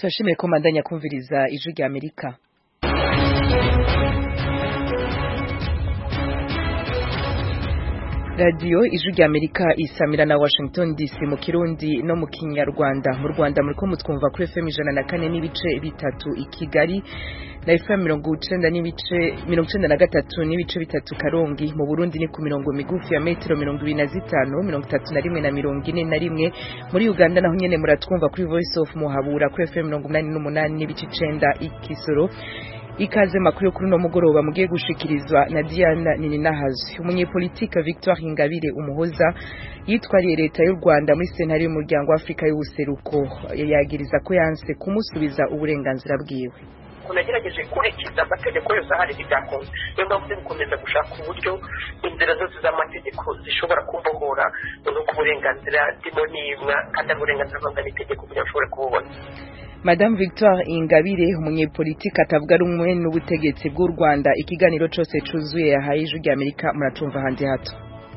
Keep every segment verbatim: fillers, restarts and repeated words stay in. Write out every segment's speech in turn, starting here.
turashimiye ko mandanya kumviriza ijwi rya Amerika. Radio ijwi rya Amerika isamira na Washington D C mu Kirundi no mu Kinyarwanda. Mu Rwanda muriko mutwumva kuri F M ijana na kane n'ibice bitatu i Kigali na F M mirongo icenda n'ibice mirongo icenda na gatatu n'ibice bitatu Karongi. Mu Burundi ni ku mirongo migufi ya metero mirongo ibiri na zitanu mirongo itatu na rimwe na mirongo ine na rimwe. Muri Uganda naho nyene muratwumva kuri Voice of Muhabura kuri F M mirongo umunani n'umunani n'ibice icenda i Kisoro. Ikaze makuru kuri no mugoroba mugiye gushikirizwa na Diana Nininahazi. Umunyepolitike Victoire Ingabire Umuhoza yitwariye leta y'u Rwanda muri sentare y'umuryango wa Afrika y'ubuseruko yagiriza ko yanse kumusubiza uburenganzira bwiwe. Kunagerageje kurikiza amategeko yose ahari byakonze niyo mpamvu bikomeza gushaka uburyo inzira zose z'amategeko zishobora kumbohora no ku burenganzira ndimo nimwa kandi uburenganzira bw'abandi itegeko kugira ushobore kububona. Madame Victoire Ingabire umunyepolitike atavuga rumwe n'ubutegetsi bw'u Rwanda ikiganiro cyose cuzuye yahaye ijwi rya Amerika muracumva handi hato.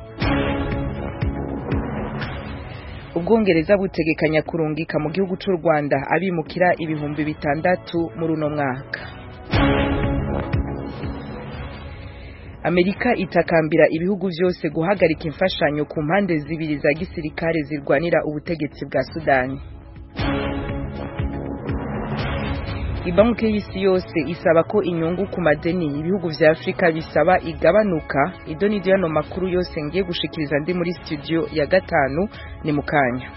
Ubwongereza butegekanya kurungika mu gihugu cy'u Rwanda abimukira ibihumbi bitandatu muri uno mwaka. Amerika itakambira ibihugu byose guhagarika imfashanyo ku mpande zibiri za gisirikare zirwanira ubutegetsi bwa Sudani. Ibanki y'isi yose isaba ko inyungu ku madeni ibihugu vya Afrika bisaba igabanuka. Idoni diano makuru yose ngiye gushikiriza ndi muri studio ya gatanu ni mukanya.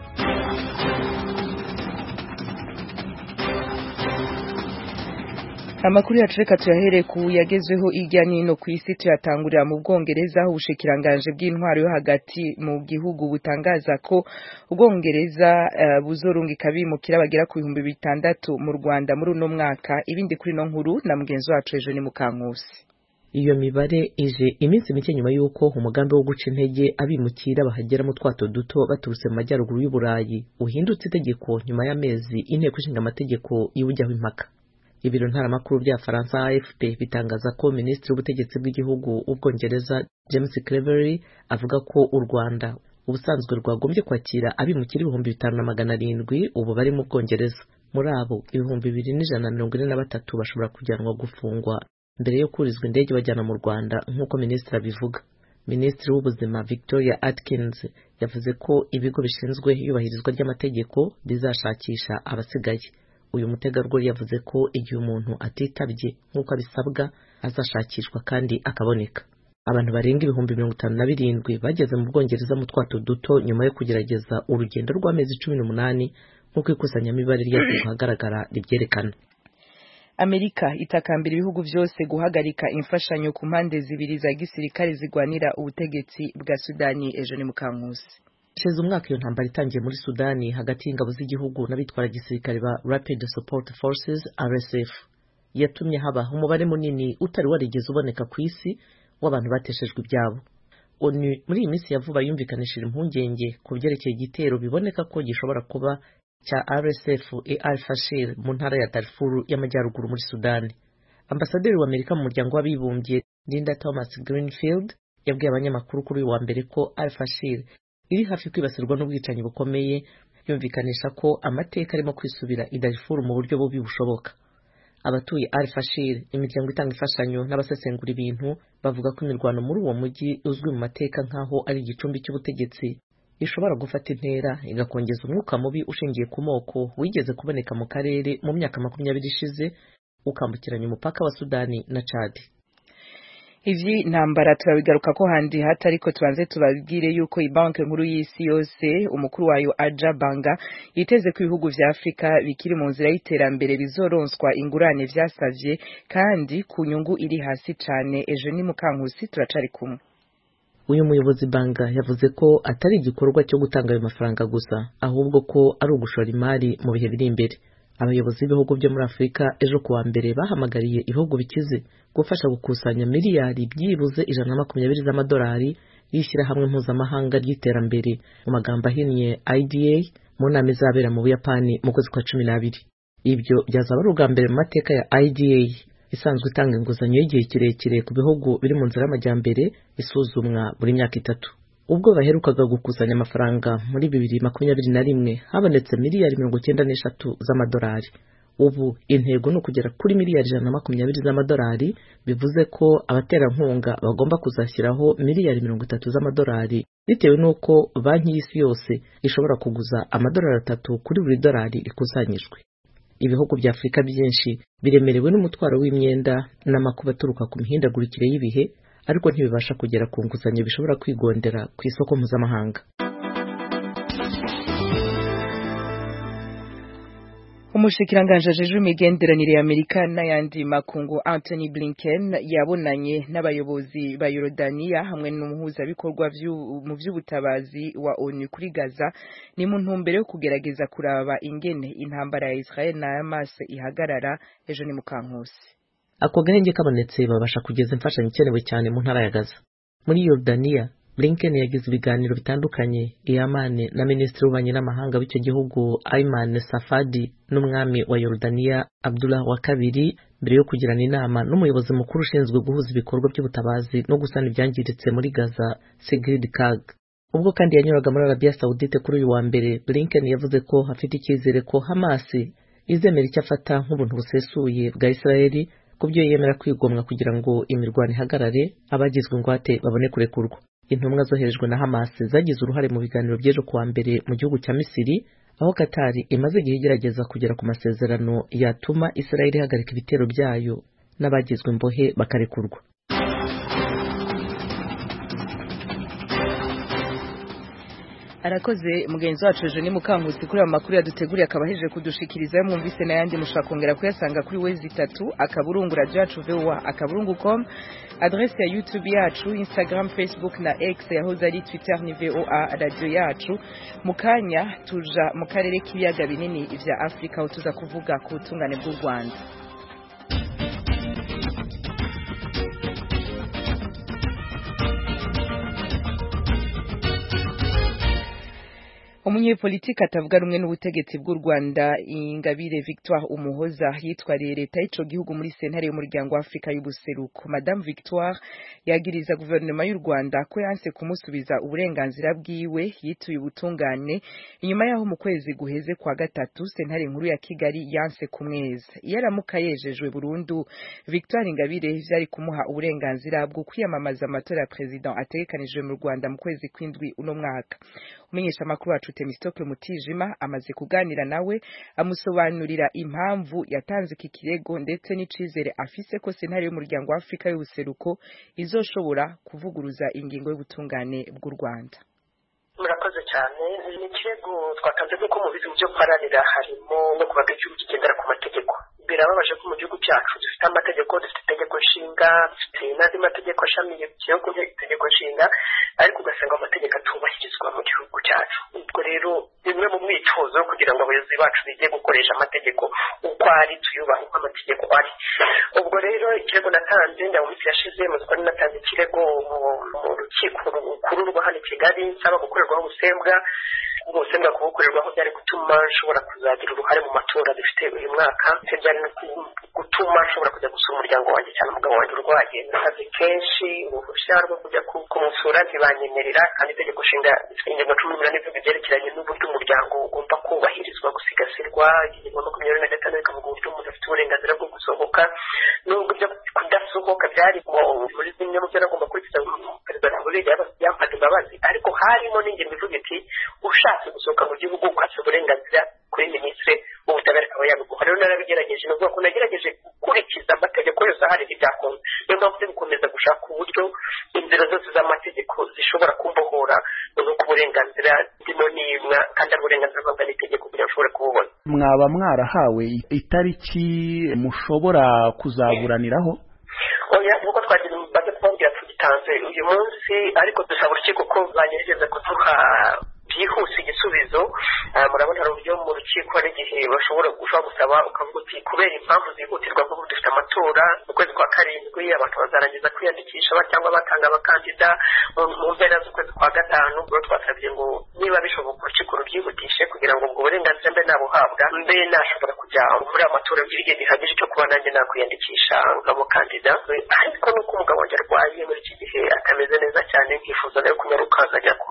Amakuru yacu reka tuyahere ku yagezweho irya nino ku isi tuyatangurira mu Bwongereza aho ubushikiranganje bw'intwaro yo hagati mu gihugu butangaza ko Ubwongereza uh, buzorungika bimukira bagera ku bihumbi bitandatu mu Rwanda muri uno mwaka. Ibindi kuri no nkuru na mugenzi wacu ejo ni Mukankusi. Iyo mibare ije iminsi mike nyuma yuko umugambi wo guca intege abimukira bahagera mu twato duto baturutse mu majyaruguru y'u Burayi uhindutse itegeko nyuma y'amezi inteko ishinga amategeko y'ubujyaho impaka. Ibiro ntaramakuru bya Faransa A F P bitangaza ko Minisitiri w'ubutegetsi bw'igihugu w'Ubwongereza James Cleverly avuga ko u Rwanda ubusanzwe rwagombye kwakira abimukira ibihumbi bitanu na magana arindwi ubu bari mu Bwongereza. Muri abo ibihumbi bibiri n'ijana na mirongo ine na batatu bashobora kujyanwa gufungwa mbere yo kurizwa indege bajyana mu Rwanda nk'uko Minisitiri abivuga. Minisitiri w'ubuzima Victoria Atkins yavuze ko ibigo bishinzwe iyubahirizwa ry'amategeko bizashakisha abasigaye. Uyu mutegarugori yavuze ko igihe umuntu atitabye nk'uko abisabwa azashakishwa kandi akaboneka. Abantu barenga ibihumbi mirongo itanu na birindwi bageze mu Bwongereza mu twato duto nyuma yo kugerageza urugendo rw'amezi cumi n'umunani nk'uko ikusanyamibare ryashyizwe ahagaragara ribyerekana. Amerika itakambira ibihugu byose guhagarika imfashanyo ku mpande zibiri za gisirikare zigwanira ubutegetsi bwa Sudani. Ejo ni Mukankusi. Sheze umwaka iyo ntambara itangiye muri Sudani hagati y'ingabo z'igihugu n'abitwara gisirikare ba Rapid Support Forces R S F yatumye haba umubare munini utari warigeze uboneka ku isi w'abantu bateshejwe ibyabo. ONU muri iyi minsi yavuba yumvikanishije impungenge ku byerekeye igitero biboneka ko gishobora kuba cya R S F e Al-Fashir mu ntara ya Darfur y'amajyaruguru muri Sudani. Ambasaderi wa Amerika mu muryango w'abibumbye Linda Thomas Greenfield yabwiye abanyamakuru kuri uyu wa mbere ko Al-Fashir iri hafi kwibasirwa n'ubwicanyi bukomeye, yumvikanisha ko amateka arimo kwisubira i Darfur mu buryo bubi bushoboka. Abatuye Al-Fashir, imiryango itanga imfashanyo n'abasesengura ibintu bavuga ko imirwano muri uwo mujyi uzwi mu mateka nk'aho ari igicumbi cy'ubutegetsi ishobora gufata intera igakongeza umwuka mubi ushingiye ku moko wigeze kuboneka mu karere mu myaka makumyabiri ishize ukambukiranya umupaka wa Sudani na Chad. Ivyi ntambara turabigaruka ko handi hata ariko tubanze tubabwire yuko ibanki nkuru y'isi yose umukuru wayo Aja Banga yiteze ko ibihugu vya Afrika bikiri mu nzira y'iterambere bizoronswa ingurane vyasavye kandi ku nyungu iri hasi cane. Ejo ni Mukankusi turacari kumwe. Uyu muyobozi Banga yavuze ko atari igikorwa cyo gutanga ayo mafaranga gusa ahubwo ko ari ugushora imari mu bihe biri imbere. Abayobozi b'ibihugu byo muri Afrika ejo kuwa mbere bahamagariye ibihugu bikize gufasha gukusanya miliyari byibuze ijana na makumyabiri z'amadolari yishyira hamwe mpuzamahanga ry'iterambere mu magambo ahinnye I D A mu nama izabera mu Buyapani mu kwezi kwa cumi n'abiri. Ibyo byazaba ari ubwa mbere mu mateka ya I D A isanzwe itanga inguzanyo y'igihe kirekire ku bihugu biri mu nzira y'amajyambere isuzumwa buri myaka itatu. ubwo baherukaga gukusanya amafaranga muri bibiri makumyabiri na rimwe habonetse miliyari mirongo icyenda n'eshatu z'amadolari. Ubu intego ni ukugera kuri miliyari ijana na makumyabiri z'amadolari, bivuze ko abaterankunga bagomba kuzashyiraho miliyari mirongo itatu z'amadolari bitewe n'uko banki y'isi yose ishobora kuguza amadolari atatu kuri buri dolari rikusanyijwe. Ibihugu bya Afurika byinshi biremerewe n'umutwaro w'imyenda n'amakuba aturuka ku mihindagurikire y'ibihe, ariko ntibibasha kugera ku nguzanyo bishobora kwigondera ku isoko mpuzamahanga. Umushikiranganje ajejwe imigenderanire ya Amerika n'ayandi makungu Anthony Blinken yabonanye n'abayobozi ba Yorodaniya hamwe n'umuhuzabikorwa mu vy'ubutabazi wa ONU kuri Gaza, ni mu ntumbero yo kugerageza kuraba ingene intambara ya Israel na Hamas ihagarara. Ejo ni Mukankusi. Ako gahenge kabonetse babasha kugeza imfashanyo ikenewe cyane mu ntara ya Gaza. Muri Yorodaniya, Blinken yagize ibiganiro bitandukanye i Amman na Minisitiri w'Ububanyi n'Amahanga w'icyo gihugu Ayman Safadi n'umwami wa Yorodaniya Abdullah wa kabiri, mbere yo kugirana inama n'umuyobozi mukuru ushinzwe guhuza ibikorwa by'ubutabazi no gusana ibyangiritse muri Gaza Sigrid Kaag. Ubwo kandi yanyuraga muri Arabia Saudite kuri uyu wa mbere, Blinken yavuze ko hafite icyizere ko Hamas izemera icyo afata nk'ubuntu busesuye bwa Israeli kubyo yemera kwigomwa kugira ngo imirwano ihagarare, abagizwe ingwate babone kurekurwa. Intumwa zoherejwe na Hamas zagize uruhare mu biganiro by'ejo kuwa mbere mu gihugu cya Misiri, aho Qatar imaze igihe igerageza kugera ku masezerano yatuma Israel ihagarika ibitero byayo n'abagizwe imbohe bakarekurwa. Arakoze mugenzi wacu ejo ni Mukankusi kuri amakuru yaduteguriye akabaheje kudushikiriza. Mwumvise n'ayandi mushaka kongera kuyasanga kuri wezi itatu akaburungu radio yacu voa akaburungu com, adresse ya YouTube yacu, Instagram, Facebook na X yahoze ari Twitter ni voa radio yacu. Mukanya tuja mu karere k'ibiyaga binini vya Afrika aho tuza kuvuga ku butungane bw'u Rwanda. Umunyepolitiki atavuga rumwe n'ubutegetsi bw'u Rwanda Ingabire Victoire Umuhoza yitwariye leta y'ico gihugu muri sentare y'umuryango wa Afrika y'ubuseruko. Madame Victoire yagiriza guverinoma y'u Rwanda ko yanse kumusubiza uburenganzira bwiwe yituye ubutungane inyuma yaho mu kwezi guheze kwa gatatu sentare nkuru ya Kigali yanse kumweza. Yaramuka yejejwe burundu, Victoire Ingabire vyari kumuha uburenganzira bwo kwiyamamaza amatora ya president ategekanijwe mu Rwanda mu kwezi kw'indwi uno mwaka. Umenyesha makuru wacu Temistokle Mutijima amaze kuganira nawe amusobanurira impamvu yatanze iki kirego ndetse n'icizere afise ko sentare y'umuryango wa Afrika y'ubuseruko izoshobora kuvuguruza ingingo y'ubutungane bw'u Rwanda. Murakoze cyane. Ni kirego twatanze ko mu bizu byo paranira harimo no kubaga igihugu kigendera ku mategeko. Birababaje ko mu gihugu cyacu dufite amategeko, dufite itegeko nshinga, dufite n'andi mategeko ashamiye ku gihugu itegeko nshinga, ariko ugasanga amategeko atubahirizwa mu gihugu cyacu. Ubwo rero bimwe mu mwicuzo kugira ngo abayobozi bacu bige gukoresha amategeko uko ari, tuyubaha uko amategeko ari. Ubwo rero ikirego natanze nda mu minsi yashize mu twari natanze ikirego mu rukiko rukuru rwa hano i Kigali nsaba gukorerwaho ubusembwa ubusembwa kubukorerwaho byari gutuma nshobora kuzagira uruhare mu matora dufite uyu mwaka, byari no gutuma nshobora kujya gusura umuryango wanjye cyane umugabo wanjye urwaye. Nakazi kenshi uruhushya rwo kujya kumusura ntibanyemerera, kandi itegeko nshinga ingingo cumi n'umunani ivuga ibyerekeranye n'uburyo umuryango ugomba kubahirizwa gusigasirwa. Ingingo makumyabiri na gatanu ikavuga uburyo umuntu afite uburenganzira bwo gusohoka, n'ubwo byo kudasohoka byari muri zimwe mu byo nagomba kurikiza perezida Repubulika yamfata imbabazi, ariko harimo n'ingingo ivuga iti ushatse gusohoka mu gihugu ukwatse uburenganzira kuri minisitiri w'ubutabera akaba yabiguha. Rero narabigerageje, ni ukuvuga ko nagerageje gukurikiza amategeko yose ahari ntibyakunze. Niyo mpamvu turi gukomeza gushaka uburyo inzira zose z'amategeko zishobora kumbohora nuko uburenganzira ndimo nimwa kandi ari uburenganzira bwa n'itegeko kugira ngo ushobore kububona. Mwaba mwarahawe itariki mushobora kuzaburaniraho? Oya, nuko twagira baze kubabwira tugitanze uyu munsi, ariko dusaba urukiko ko banyegereza kuduha byihuse igisubizo. Murabona hari uburyo mu rukiko hari igihe bashobora gushobora gusaba ukavuga uti kubera impamvu zihutirwa nk'ubu dufite amatora mu kwezi kwa karindwi, abantu bazarangiza kwiyandikisha cyangwa batanga abakandida mu mpera z'ukwezi kwa gatanu. Ubwo twasabye ngo niba bishoboka urukiko rubyihutishe kugira ngo ubwo burenganzira mbe nabuhabwa, mbe nashobora kujya muri amatora by'igihe gihagije cyo kuba nanjye nakwiyandikisha nk'umukandida. Ariko nuko umugabo wanjye arwaye muri iki gihe atameze neza cyane, nkifuza nayo kunyaruka nkajya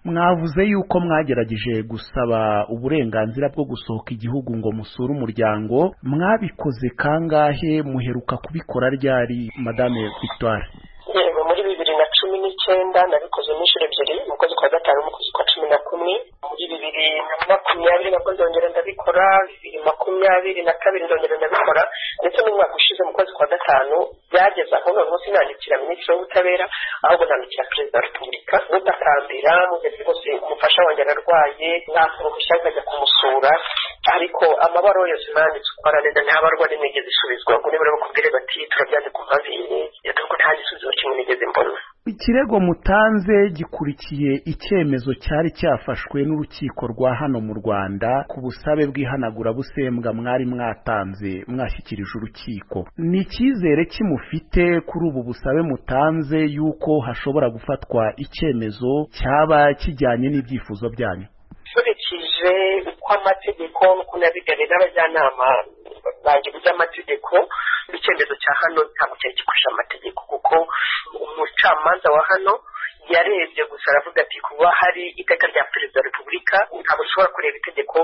mwavuze yuko mwagerageje gusaba uburenganzira bwo gusohoka igihugu ngo musure umuryango, mwabikoze kangahe, muheruka kubikora ryari Madame Victoire? yego muri bibiri na cumi n'icyenda nabikoze n'inshuro ebyiri mu kwezi kwa gatanu mu kwezi kwa cumi na kumwe, muri bibiri na makumyabiri nabwo ndongera ndabikora, bibiri makumyabiri na kabiri ndongera ndabikora, ndetse n'umwaka ushize mu kwezi kwa gatanu byageze aho noneho sinandikira minisitiri w'ubutabera ahubwo nandikira perezida wa repubulika mutakambira mugeze rwose umufasha wanjye ararwaye, mwaka uruhushya nkajya kumusura, ariko amabaruwa yose nanditse ukora neza nta barwa n'imigezi isubizwa, ngo niba bakubwire bati turabyandika umuvini yatubwo nta gisubizo kimwe nigeze mbona. Ikirego mutanze gikurikiye icyemezo cyari cyafashwe n'urukiko rwa hano mu Rwanda ku busabe bw'ihanagura busembwa mwari mwatanze mwashyikirije urukiko. Ni icyizere kimufite kuri ubu busabe mutanze yuko hashobora gufatwa icyemezo cyaba kijyanye n'ibyifuzo byanyu? Nkurikije uko amategeko n'uko nabiganira n'abajyanama banjye by'amategeko, icyemezo cya hano ntabwo cyari gikurikije amategeko, kuko umucamanza wa hano yarebye gusa aravuga ati kuba hari iteka rya perezida wa repubulika ntabwo ushobora kureba itegeko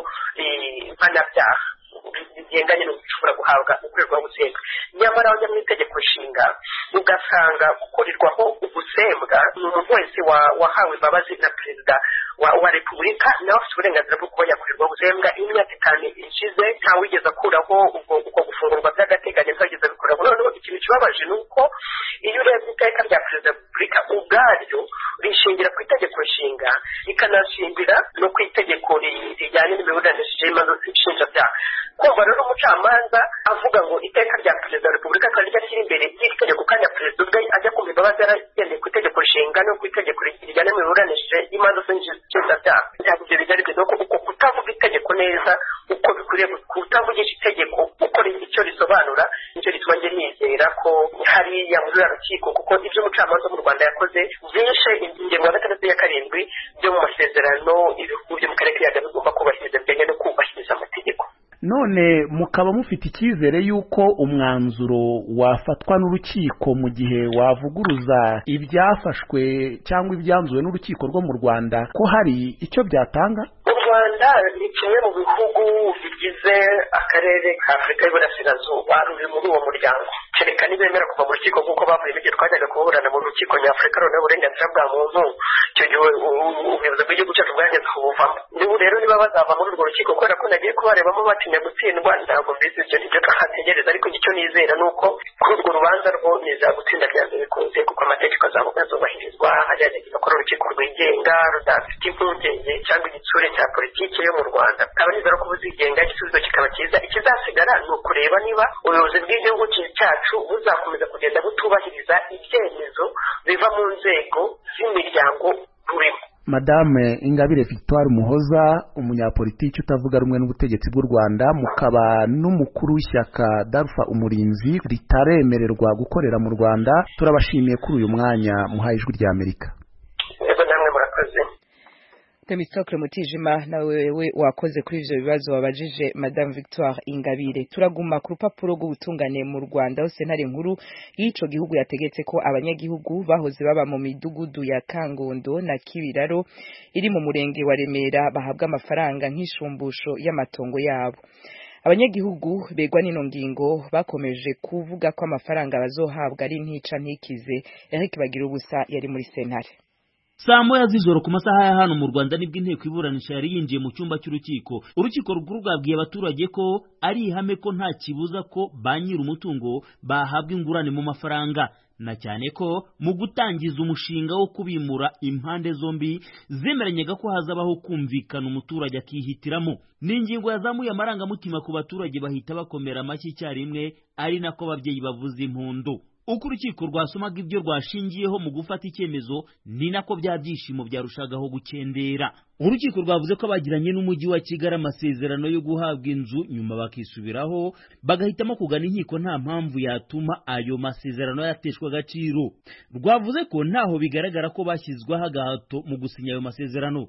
mpanabyaha rigendanye no gushobora guhabwa ukorerwaho ubusembwa. Nyamara wajya mu itegeko nshinga ugasanga gukorerwaho ubusembwa ni umuntu wese wahawe imbabazi na perezida wa repubulika nawe afite uburenganzira bwo kuba yakorerwaho ubusembwa. Imyaka itanu ishize nta wigeze akuraho ubwo gufungurwa by'agateganyo ntawigeze abikuraho. Noneho ikintu kibabaje ni uko iyo urebye iteka rya perezida wa repubulika ubwaryo rishingira ku itegeko nshinga rikanashingira no ku itegeko rijyanye n'imiburanishije y'imanza nshinjabyaha. Kumva rero umucamanza avuga ngo iteka rya perezida wa repubulika kandi ryashyira imbere y'iri tegeko kandi perezida ubwe ajya kumva imbabazi yaragendeye ku itegeko nshinga no ku itegeko rijyanye n'imiburanishije y'imanza nshinjabyaha, ntabwo ibyo bijyanye n'uko uko kutavuga itegeko neza uko bikwiriye, kutavugisha itegeko uko icyo risobanura, nicyo gituma njye nizera ko hariya muri uru rukiko, kuko ibyo umucamanza mu Rwanda yakoze byishe ingingo ya gatandatu ya karindwi byo mu masezerano ibihugu byo mu karere k'ibiyaga bigomba kubahiriza bijyanye no kubahiriza amategeko. None mukaba mufite icyizere yuko umwanzuro wafatwa n'urukiko mu gihe wavuguruza ibyafashwe cyangwa ibyanzuwe n'urukiko rwo mu Rwanda ko hari icyo byatanga? U Rwanda ni kimwe mu bihugu bigize akarere ka Afurika y'Iburasirazuba ruri muri uwo muryango, kereka nibemera kuva mu rukiko nk'uko bavuye igihe twajyaga kuburana mu rukiko nyafurika runeho uburenganzira bwa muntu, icyo gihe ubuyobozi bw'igihugu cyacu bwageze kubuvamo. Niba rero niba bazava muri urwo rukiko kubera ko nagiye kubarebamo batinya gutsindwa, ntabwo mbizi ibyo nibyo twahategereza, ariko icyo nizera ni uko kuri urwo rubanza rwo nizera gutsinda byanze bikunze, kuko amategeko azubahirizwa, hajyaje gakora urukiko rwigenga rudafite impungenge cyangwa igitsure cya politiki yo mu Rwanda. Akaba nizera ko buzigenga igisubizo kikaba cyiza, ikizasigara ni ukureba niba ubuyobozi bw'igihugu cyacu buzakomeza kugenda butubahiriza ibyemezo biva mu nzego z'imiryango burimo. Madame Ingabire Victoire Umuhoza, umunyapolitiki utavuga rumwe n'ubutegetsi bw'u Rwanda, mukaba n'umukuru w'ishyaka Darufa Umurinzi ritaremererwa gukorera mu Rwanda, turabashimiye kuri uyu mwanya muhaye ijwi rya Amerika. Yego namwe murakoze. Temistokle Mutijima nawe we wakoze kuri ivyo bibazo wabajije Madame Victoire Ingabire. Turaguma ku rupapuro rw'ubutungane mu Rwanda, hose ntari nkuru y'ico gihugu yategetse ko abanyagihugu bahoze baba mu midugudu ya Kangondo na Kibiraro iri mu murenge wa Remera bahabwa amafaranga nk'ishumbusho y'amatongo yabo. Abanyagihugu begwa n'ino ngingo bakomeje kuvuga ko amafaranga bazohabwa ari ntica ntikize. Eric Bagirubusa yari muri sentare. Saa moya z'ijoro ku masaha ya hano mu Rwanda nibwo inteko iburanisha yari yinjiye mu cyumba cy'urukiko. Urukiko rukuru rwabwiye abaturage ko ari ihame ko nta kibuza ko ba nyiri umutungo bahabwa ingurane mu mafaranga, na cyane ko mu gutangiza umushinga wo kubimura impande zombi zemeranyaga ko hazabaho kumvikana umuturage akihitiramo. Ni ingingo yazamuye amarangamutima ku baturage bahita bakomera amashyi icyarimwe, ari nako ababyeyi bavuza impundu. Uko urukiko rwasomaga ibyo rwashingiyeho mu gufata icyemezo, ni nako bya byishimo byarushagaho gukendera. Urukiko rwavuze ko bagiranye n'umujyi wa Kigali amasezerano yo guhabwa inzu, nyuma bakisubiraho bagahitamo kugana inkiko nta mpamvu yatuma ayo masezerano yateshwa agaciro. Rwavuze ko ntaho bigaragara ko bashyizweho agahato mu gusinya ayo masezerano.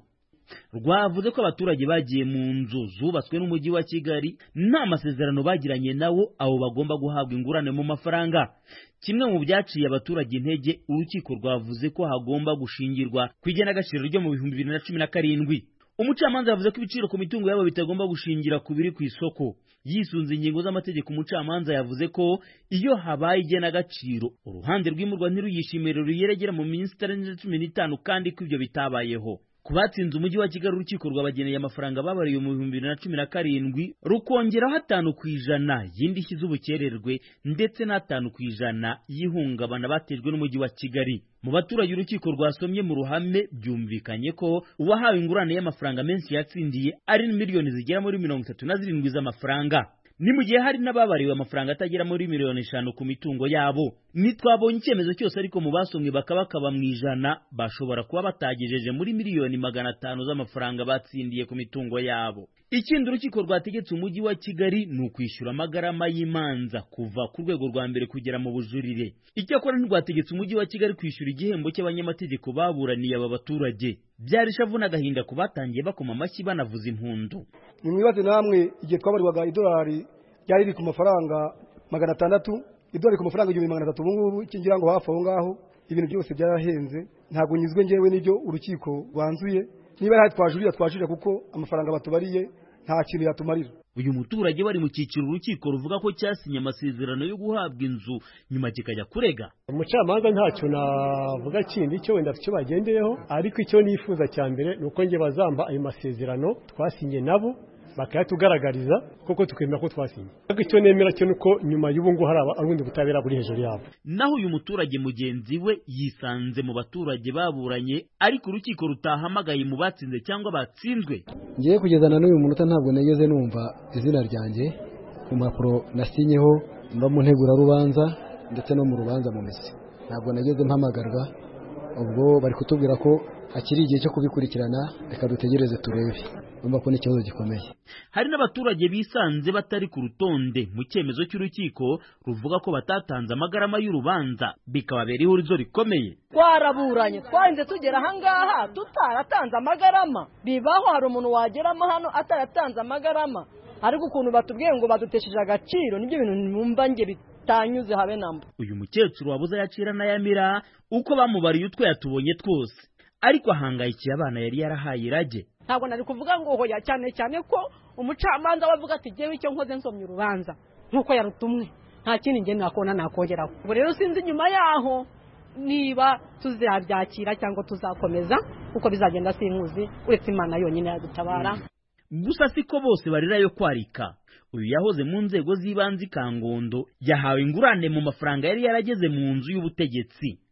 rwavuze ko abaturage bagiye mu nzu zubatswe n'umujyi wa Kigali nta masezerano bagiranye nawo abo bagomba guhabwa ingurane mu mafaranga. Kimwe mu byaciye abaturage intege, urukiko rwavuze ko hagomba gushingirwa ku igenagaciro ryo mu bihumbi bibiri na cumi na karindwi. Umucamanza yavuze ko ibiciro ku mitungo yabo bitagomba gushingira ku biri ku isoko. Yisunze ingingo z'amategeko, umucamanza yavuze ko iyo habaye igenagaciro uruhande rw'imurwa ntiruyishimire ruyeregera mu minsi itarenze cumi n'itanu kandi ko ibyo bitabayeho. Ku batsinze umujyi wa Kigali, urukiko rwabageneye amafaranga babariye mu bihumbi bibiri na cumi na karindwi rukongeraho atanu ku ijana y'indishyi z'ubukererwe ndetse n'atanu ku ijana y'ihungabana batejwe n'umujyi wa Kigali. Mu baturage urukiko rwasomye mu ruhame byumvikanye ko uwahawe ingurane y'amafaranga menshi yatsindiye ari miliyoni zigera muri mirongo itatu na zirindwi z'amafaranga. Ni mu gihe hari n'ababariwe amafaranga atagera muri miliyoni eshanu ku mitungo yabo. Nitwabonye icyemezo cyose, ariko mu basomwe bakabakaba mu ijana bashobora kuba batagejeje muri miliyoni magana atanu z'amafaranga batsindiye ku mitungo yabo. Ikindi urukiko rwategetse umujyi wa Kigali ni ukwishyura amagarama y'imanza kuva ku rwego rwa mbere kugera mu bujurire. Icyakora ntirwategetse umujyi wa Kigali kwishyura igihembo cy'abanyamategeko baburaniye aba baturage. Byari ishavu n'agahinda ku batangiye bakoma amashyi banavuza impundu. Nimwibaze namwe igihe twabarirwaga idolari ryari riri ku mafaranga magana atandatu, idolari ku mafaranga igihumbi magana atatu, ubu ngubu kingira ngo hafi aho ngaho ibintu byose byarahenze. Ntabwo nyizwe njyewe n'ibyo urukiko rwanzuye. Niba hari twajurira twajurira kuko amafaranga batubariye nta kintu yatumarira. Uyu muturage wari mu cyiciro urukiko ruvuga ko cyasinye amasezerano yo guhabwa inzu nyuma kikajya kurega. Umucamanza ntacyo navuga kindi cyo wenda cyo bagendeyeho, ariko icyo nifuza cya mbere nuko nge bazamba ayo masezerano twasinye nabo bakayatugaragariza koko tukemera ko twasinye. Ariko icyo nemera cyo nuko nyuma y'ubungu hari abundi butabera buri hejuru yabo. Naho uyu muturage mugenzi we yisanze mu baturage baburanye, ariko urukiko rutahamagaye mu batsinze cyangwa batsinzwe. Ngiye kugezana n'uyu munota ntabwo nageze numva izina ryanjye ku mpapuro nasinyeho mba mu ntegura rubanza ndetse no mu rubanza mu mizi. Ntabwo nageze mpamagarwa, ubwo bari kutubwira ko hakiri igihe cyo kubikurikirana, reka dutegereze turebe. Umva ko n'ikibazo gikomeye. Hari n'abaturage bisanze batari ku rutonde mu cyemezo cy'urukiko ruvuga ko batatanze amagarama y'urubanza, bikababera ihurizo rikomeye. Twaraburanye twarinze tugera ahangaha tutaratanze amagarama. Bibaho hari umuntu wageramo hano ataratanze amagarama, ariko ukuntu batubwiye ngo badutesheje agaciro nibyo bintu numva nge bitanyuze habe namba. Uyu mukecuru wabuze yacira na yamira uko bamubariye utwe yatubonye twose, ariko ahangayikiye abana yari yarahaye irage. Ntabwo nari kuvuga ngo hoya cyane cyane ko umucamanza wavuga ati jewe icyo nkoze nsomye urubanza nkuko yarutumwe, nta kindi nge nakona nakongeraho. Ubwo rero sinzi nyuma yaho niba tuzabyakira cyangwa tuzakomeza uko bizagenda sinkuzi, uretse Imana yonyine yadutabara. Gusa siko bose barira yo kwarika. Uyu yahoze mu nzego z'ibanze Kangondo yahawe ingurane mu mafaranga yari yarageze mu nzu y'ubutegetsi.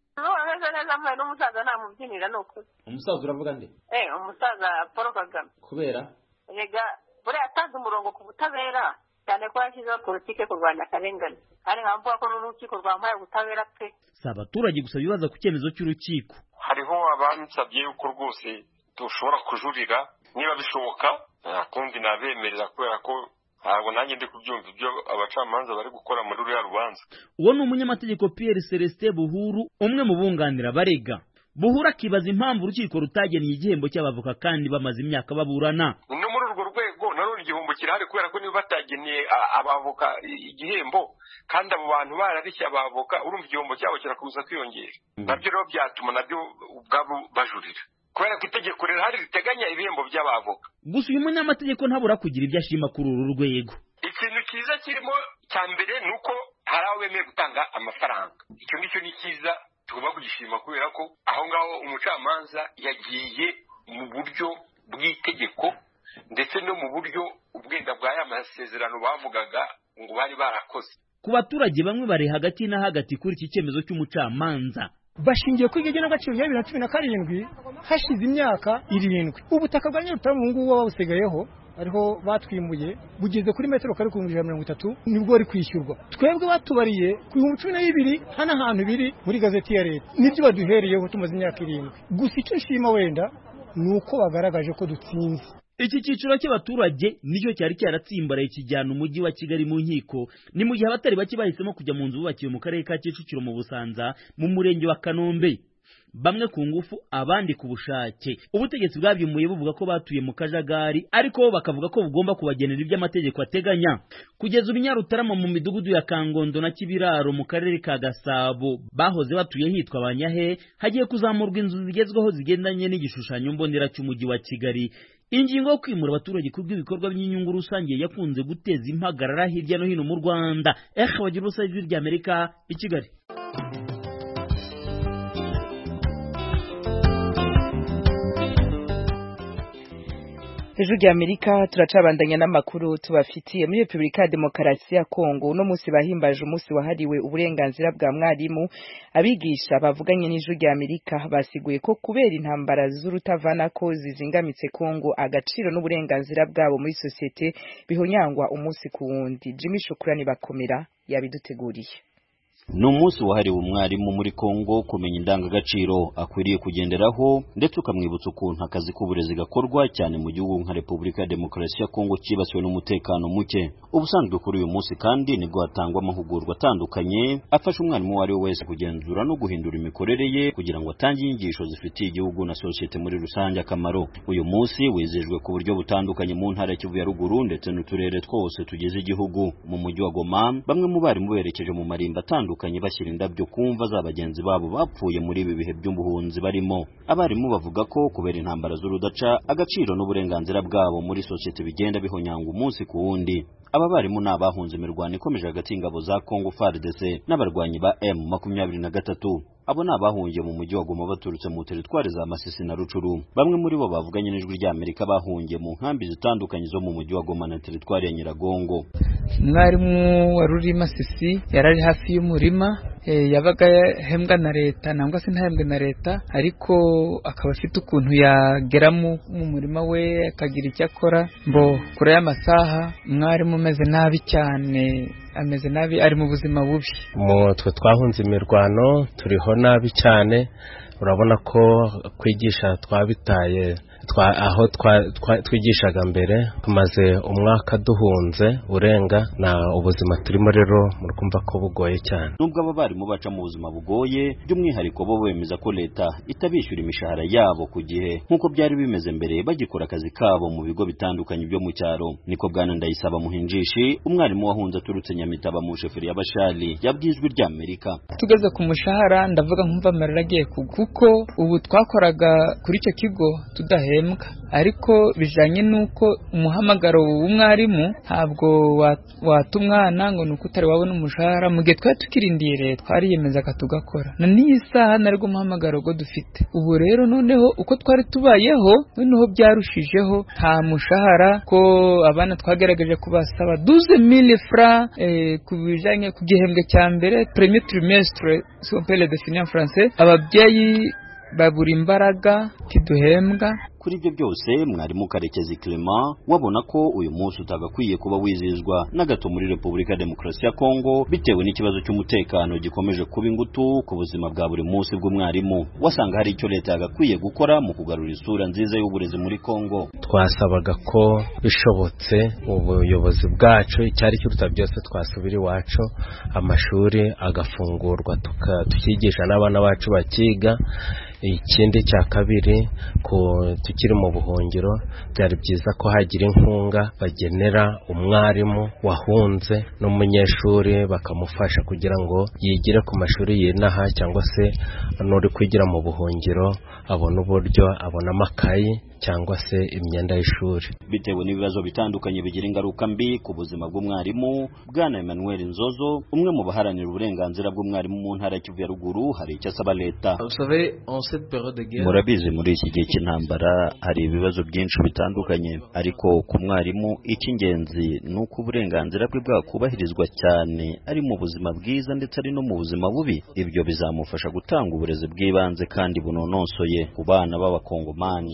Umusaza namubyinira nuko. Umusaza uravuga nde? Eh, umusaza Paul Kagame. Kubera? Yega, buri atanze umurongo ku butabera cyane ko yashyizeho politike kurwanya akarengane. Ari hamvuga ko n'urukiko rwampaye ubutabera pe. Si abaturage gusa bibaza ku cyemezo cy'urukiko. Hariho abansabye yuko rwose dushobora kujurira niba bishoboka, kundi nabemerera kubera ko ntabwo nanjye ndi kubyumva ibyo abacamanza bari gukora muri ruriya rubanza. Uwo ni umunyamategeko Pierre Celestin Buhuru, umwe mu bunganira barega. Buhuru akibaza impamvu urukiko rutagennye igihembo cy'abavoka kandi bamaze imyaka baburana. No muri urwo rwego nanone igihombo kirahari kubera ko niba batagennye abavoka igihembo kandi abo bantu bararishya abavoka, urumva igihombo cyabo kirakuza kwiyongera. Nabyo rero byatuma nabyo ubwabo bajurira, kubera ko itegeko rihari riteganya ibihembo by'abavoka. Gusa uyu munyamategeko ntabura kugira ibyo ashima kuri uru rwego. Ikintu cyiza kirimo cya mbere ni uko hari aho bemeye gutanga amafaranga. Icyo ngicyo ni cyiza tugomba kugishima, kubera ko aho ngaho umucamanza yagiye mu buryo bw'itegeko ndetse no mu buryo ubwenda bwa ya masezerano bavugaga ngo bari barakoze. Ku baturage bamwe bari hagati na hagati kuri iki cyemezo cy'umucamanza. Bashingiye ku igena gaciro ya bibiri na cumi na karindwi hashize imyaka irindwi. Ubutaka bwa Nyarutara mu ngubu babusigayeho ariho batwimuye bugeze kuri metero kare ku bihumbi ijana na mirongo itatu nibwo ari kwishyurwa. Twebwe batubariye ku bihumbi cumi na bibiri hana ahantu biri muri gazeti ya leta. Nibyo baduhereyeho tumaze imyaka irindwi. Gusa icyo nshima wenda nuko bagaragaje ko dutsinze. Iki cyiciro cy'abaturage nicyo cyari cyaratsimbaraye kijyana umujyi wa Kigali mu nkiko. Ni mu gihe abatari bake bahisemo kujya mu nzu bubakiwe mu karere ka Kicukiro mu Busanza mu murenge wa Kanombe. bamwe ku ngufu abandi ku bushake. Ubutegetsi bwabyimuye buvuga ko batuye mu kajagari ariko bakavuga ko bugomba kubagenera ibyo amategeko ateganya. Kugeza ubu Nyarutarama mu midugudu ya Kangondo na Kibiraro mu karere ka Gasabo bahoze batuye hitwa Abanyahe hagiye kuzamurwa inzu zigezweho zigendanye n'igishushanyo mbonera cy'umujyi wa Kigali. Ingingo yo kwimura abaturage kubw'ibikorwa by'inyungu rusange yakunze guteza impagarara hirya no hino mu Rwanda. Eh bagira ubusa ijwi ry'Amerika i Kigali. Ijwi ry'Amerika turacabandanya n'amakuru tubafitiye. Muri Republika ya Demokarasi ya Kongo uno munsi bahimbaje umunsi wahariwe uburenganzira bwa mwarimu. Abigisha bavuganye n'Ijwi ry'Amerika basiguye ko kubera intambara z'urutavana ko zizingamitse Kongo agaciro n'uburenganzira bwabo muri societe bihonyangwa umunsi ku wundi. Jimmy Shukrani bakomera yabiduteguriye. Ni umunsi wahariwe umwarimu muri Kongo kumenya indangagaciro akwiriye kugenderaho ndetse ukamwibutsa ukuntu akazi k'uburezi gakorwa cyane mu gihugu nka Republika ya Demokarasi ya Kongo kibasiwe n'umutekano muke. Ubusanzwe kuri uyu munsi kandi nibwo hatangwa amahugurwa atandukanye afasha umwarimu wari wese kugenzura no guhindura imikorere ye kugira ngo atange inyigisho zifitiye igihugu na societe muri rusange akamaro. Uyu munsi wizejwe ku buryo butandukanye mu ntara ya Kivu ya ruguru ndetse n'uturere twose tugize igihugu. Mu mujyi wa Goma bamwe mu barimu berekeje mu marimba atandukanye bashyira indabyo kumva za bagenzi babo bapfuye muri ibi bihe by'ubuhunzi barimo. Abarimu bavuga ko kubera intambara z'urudaca agaciro n'uburenganzira bwabo muri societe bigenda bihonyanga umunsi ku wundi. Aba barimu n'abahunze imirwano ikomeje hagati y'ingabo za Congo F A R D C n'abarwanyi ba M makumyabiri na gatatu. Abo n'abahungiye mu mujyi wa Goma baturutse mu teritwari za Masisi na Rucuru. Bamwe muri bo bavuganye n'Ijwi ry'Amerika bahungiye mu nkambi zitandukanye zo mu mujyi wa Goma na teritwari ya Nyiragongo. Mwarimu wa ruri Masisi yarari hafi y'umurima e, yabaga hembwa na leta nangwa se ntahembwe na leta ariko akaba afite ukuntu yagera mu murima we akagira icyo akora mbo kure y'amasaha. Mwarimu umeze nabi cyane, ameze nabi, ari mu buzima bubi. Mu twe twahunze imirwano turiho nabi cyane, urabona ko kwigisha twabitaye twa aho twigishaga mbere. Tumaze umwaka duhunze urenga na ubuzima turimo rero murumva ko bugoye cyane. Nubwo aba barimo baca mu buzima bugoye by'umwihariko bo bemeza ko leta itabishyura imishahara yabo ku gihe nk'uko byari bimeze mbere bagikora akazi kabo mu bigo bitandukanye byo mu cyaro. Niko Bwana Ndayisaba Muhinjishi umwarimu wahunze aturutse Nyamitaba mu sheferi ya Bashali yabwijwe ry'Amerika. Tugeze ku mushahara ndavuga nkumva amarira agiye kuko ubu twakoraga kuri icyo kigo tudahe ariko bijanye nuko umuhamagaro w'umwarimu ntabwo wata umwana ngo nuko utari wabona umushahara. Mu gihe twari tukirindire twariyemezaga tugakora na n'iyi saha narwo umuhamagaro go dufite ubu. Rero noneho uko twari tubayeho noneho byarushijeho nta mushahara ko abana twagerageje kubasaba douze mille francs eh, kubijanye ku gihembwe cya mbere premier trimestre si on peut le définir en français. Ababyeyi babura imbaraga tiduhembwa. Kuri ibyo byose mwarimu Karekezi Clement wabona ko uyu munsi utagakwiye kuba wizizwa na gato muri Republika ya Demokarasi ya Kongo bitewe n'ikibazo cy'umutekano gikomeje kuba ingutu ku buzima bwa buri munsi bw'umwarimu. Wasanga hari icyo leta yagakwiye gukora mu kugarura isura nziza y'uburezi muri Kongo. Twasabaga ko bishobotse ubuyobozi bwacu icyari cyuruta byose twasubira iwacu, amashuri agafungurwa tukigisha n'abana bacu bakiga. Ikindi cya kabiri ko tukiri mu buhungiro byari byiza ko hagira inkunga bagenera umwarimu wahunze n'umunyeshuri bakamufasha kugira ngo yigire ku mashuri yinaha cyangwa se n'uri kwigira mu buhungiro abona uburyo abona amakayi cyangwa se imyenda y'ishuri. Bitewe n'ibibazo bitandukanye bigira ingaruka mbi ku buzima bw'umwarimu, Bwana Emmanuel Nzozo umwe mu baharanira uburenganzira bw'umwarimu mu ntara ya Kivu ya ruguru hari icyo asaba leta. Murabizi muri iki gihe cy'intambara hari ibibazo byinshi bitandukanye ariko ku mwarimu icy'ingenzi ni uko uburenganzira bwe bwakubahirizwa cyane ari mu buzima bwiza ndetse ari no mu buzima bubi. Ibyo bizamufasha gutanga uburezi bw'ibanze kandi bunonosoye ku bana b'abakongomani.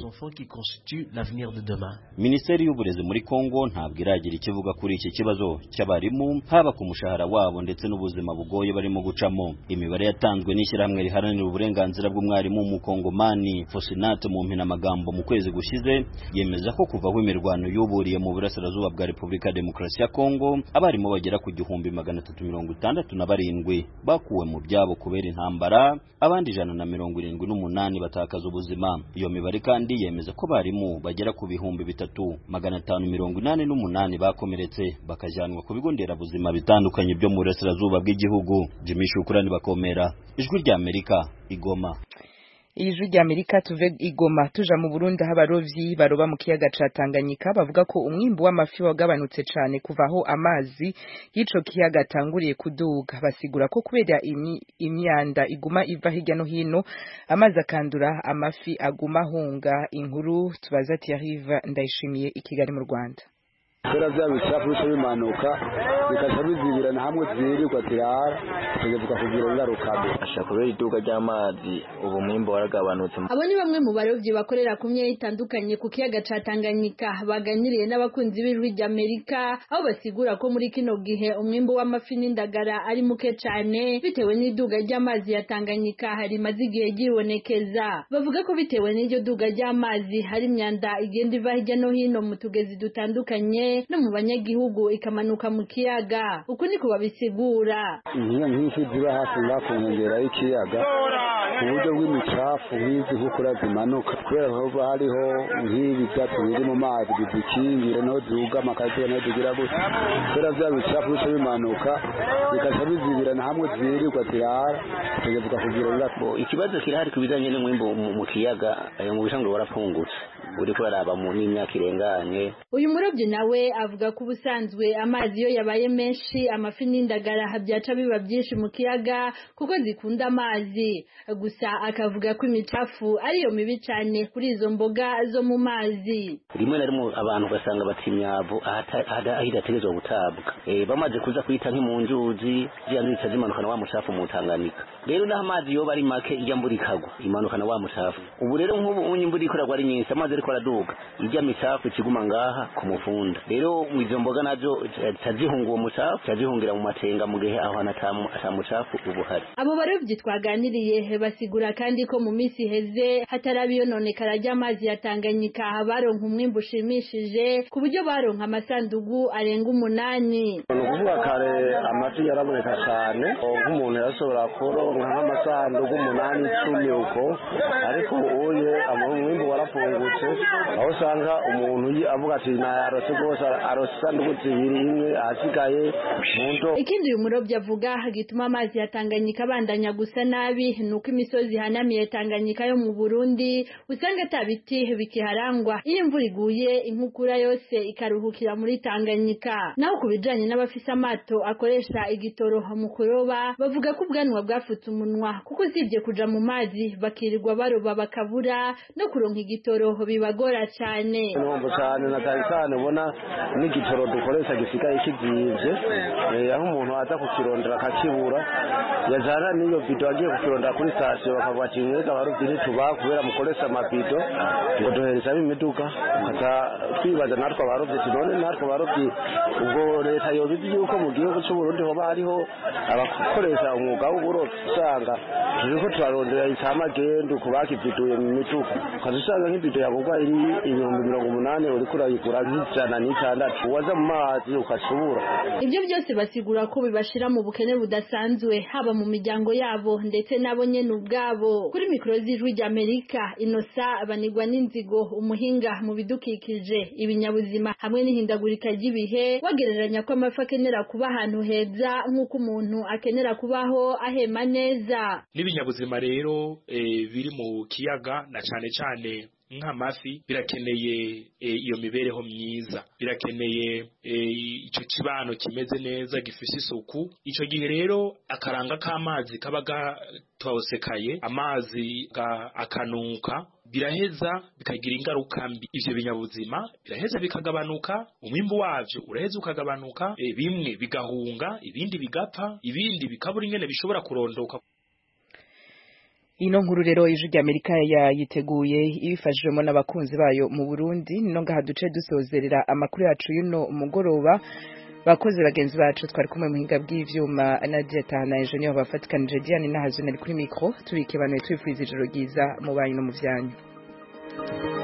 Minisiteri y'uburezi muri Kongo ntabwo iragira ikivuga kuri iki kibazo cy'abarimu haba ku mushahara wabo ndetse n'ubuzima bugoye barimo gucamo. Imibare yatanzwe n'ishyirahamwe riharanira uburenganzira bw'umwarimu w'umukongomani Fosinate mu mpina magambo mu kwezi gushize yemeza ko kuva aho imirwano yuburiye mu burasirazuba bwa Repubulika Demokarasi ya Kongo abarimo bagera ku gihumbi magana atatu mirongo itandatu na barindwi bakuwe mu byabo kubera intambara, abandi ijana na mirongo irindwi n'umunani batakaza ubuzima. Iyo mibare kandi yemeza ko barimo bagera ku bihumbi bitatu magana atanu mirongo inani n'umunani bakomeretse bakajyanwa ku bigo nderabuzima bitandukanye byo mu burasirazuba bw'igihugu. Jimmy Shukrani Bakomera, Ijwi rya Amerika, Igoma. Ijwi rya Amerika tuve Igoma tuja mu Burundi aho abarovyi baroba mu kiyaga ca Tanganyika bavuga ko umwimbu w'amafi wagabanutse cane kuvaho amazi y'ico kiyaga atanguriye kuduga. Basigura ko kubera imyanda iguma iva hirya no hino amazi akandura, amafi aguma hunga. Inkuru tubaza Thierry Ndayishimiye i Kigali mu Rwanda. Kera bya bicafu bice bimanuka bikaca bizibirana hamwe zirirwa zirara tugevuga kugira ingaruka mbi. Ashaka kubera iduka ry'amazi ubu mwimbo waragabanutse. Abo ni bamwe mu barovyi bakorera ku mye itandukanye ku kiyaga ca Tanganyika baganiriye n'abakunzi b'Ijwi rya Amerika, aho basigura ko muri kino gihe umwimbo w'amafi n'indagara ari muke cane bitewe n'iduga ry'amazi ya Tanganyika hari mazi igihe gibonekeza. Bavuga ko bitewe n'iryo duga ry'amazi hari imyanda igenda iva hirya no hino mu tugezi dutandukanye no mu banyagihugu ikamanuka mu kiyaga. Uko niko babisigura. Niyo nk'ifi ziba hafi ngaho ku nkengera y'ikiyaga ku buryo bw'imicafu nk'izi nk'ukura zimanuka kubera ko hariho nk'ibi byatsi biri mu mazi bidukingira no zugama kandi no tugira gutya. Kubera bya bicafu bice bimanuka bikaca bizibirana hamwe zirirwa zirara tugevuga kugira ngo ikibazo kirahari kubijanye n'umwimbo mu kiyaga mu bishangwe warapfungutse uri kwaraba mu myaka irenganye. Uyu murovyi nawe avuga ko ubusanzwe amazi yo yabaye menshi amafi n'indagara habyaca biba byinshi mu kiyaga kuko zikunda amazi, gusa akavuga ko imicafu ariyo mibi cyane kuri izo mboga zo mu mazi. Rimwe na rimwe abantu basanga bati imyavu ahidategezwa gutabwa e, bamaze kuza kwita nk'imunjuzi ziyanditse zimanukana wa mucafu mu Tanganyika. Rero naho amazi yo bari make ijya mburi kagwa imanukana wa mucafu. Ubu rero nk'ubu unyimvura ikoragwa ari nyinshi amazi ariko araduga ijya micafu kiguma ngaha ku mufunda. Rero izo mboga nazo tazihunga uwo mucafu tazihungira mu matenga mu gihe aho atamucafu ubuhari. Abo barovyi twaganiriye basigura kandi ko mu misi heze hatarabiyononekara ry'amazi ya Tanganyika baronka umwimbu ushimishije ku buryo baronka amasandugu arenga umunani. Nukuvuga kare amafi yaraboneka cyane nk'umuntu yashobora kuronka nk'amasandugu umunani icumi uko, ariko uye umwimbu warapfungutse aho usanga umuntu avuga ati narose rwose arose isandugu zibiri imwe asigaye mundo. Ikindi uyu murovyi avuga gituma amazi ya Tanganyika abandanya gusa nabi nuko imisozi hanamiye Tanganyika yo mu Burundi usanga atabiti bikiharangwa. Iyo imvura iguye inkukura yose ikaruhukira muri Tanganyika. Naho kubijanye n'abafisa amato akoresha igitoro mu kuroba bavuga ko ubwanwa bwafutse umunwa kuko usibye kuja mu mazi bakirirwa baroba bakabura no kuronka igitoro bibagora cyane. Numva cyane na cyane ubona n'igitoro dukoresha gisigaye kizivye aho umuntu aza kukirondera akakibura yajana niyo bido agiye kukirondera kuri station bakavuga ati mwega baruvyi tuba kubera mukoresha amabido ngo duhereza imiduga kaza twibaza natwe abarovyi tunone natwe abarovyi ubwo leta yo bizi yuko mu gihugu cy'u Burundi hoba hariho abakoresha umwuga w'uburovyi usanga turiko turarondera icamagendu kubakividuye mu miduga kaza usanga nk'ibido yagurwa iri ibihumbi mirongo umunani uriko urayigura nk'ijana n'itandatu waza mu mazi ukashubura. Ibyo byose basigura ko bibashira mu bukene budasanzwe haba mu miryango yabo ndetse nabo nyene ubwabo. Kuri mikro z'Ijwi rya Amerika Inosa banigwa n'inzigo umuhinga mu bidukikije ibinyabuzima hamwe n'ihindagurika ry'ibihe wagereranya ko amafi akenera kuba ahantu heza nk'uko umuntu akenera kubaho ahema neza. N'ibinyabuzima rero e, biri mu kiyaga na cane cane nk'amafi birakeneye iyo mibereho myiza, birakeneye ico kibano kimeze neza gifise isuku. Ico gihe rero akaranga k'amazi kaba gatosekaye, amazi akanuka, biraheza bikagira ingaruka mbi. Ivyo binyabuzima biraheza bikagabanuka, umwimbu wavyo uraheza ukagabanuka, e, bimwe bigahunga, ibindi bigapfa, ibindi bikabura ingene bishobora kurondoka. Ino nkuru rero Ijwi rya Amerika yayiteguye ibifashijwemo n'abakunzi bayo mu Burundi. Nino ngaha duce dusozerera amakuru yacu y'uno mugoroba. bakoze bagenzi bacu twari kumwe muhinga bw'ivyuma Nadia Tahana Engineer bafatikanije Diane Nahazo nari kuri micro tubike banwe twifuriza ijoro ryiza mu banyu no mu vyanyu.